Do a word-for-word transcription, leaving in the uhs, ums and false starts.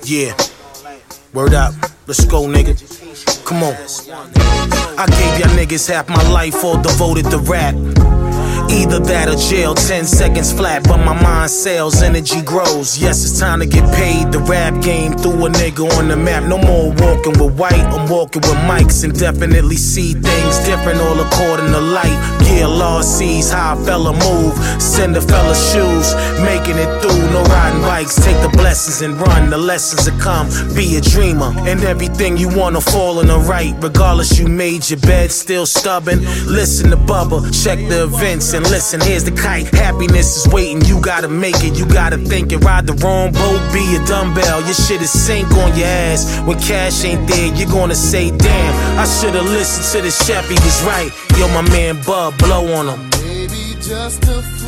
Yeah, word up, let's go, nigga. Come on. I gave y'all niggas half my life all devoted to rap. Either that or jail, ten seconds flat, but my mind sails, energy grows. Yes, it's time to get paid. The rap game threw a nigga on the map. No more walking with white, I'm walking with mics, and definitely see things different all according to light. Yeah, law sees how a fella move, send a fella shoes, making it through. No riding bikes, take the blessings and run. The lessons that come, be a dreamer, and everything you wanna fall in the right. Regardless, you made your bed, still stubborn. Listen to Bubba, check the events. And listen, here's the kite. Happiness is waiting, you gotta make it, you gotta think it. Ride the wrong boat, be a dumbbell. Your shit is sink on your ass. When cash ain't there, you're gonna say, damn, I should've listened to the chef, he was right. Yo, my man Bub, blow on him. Maybe just a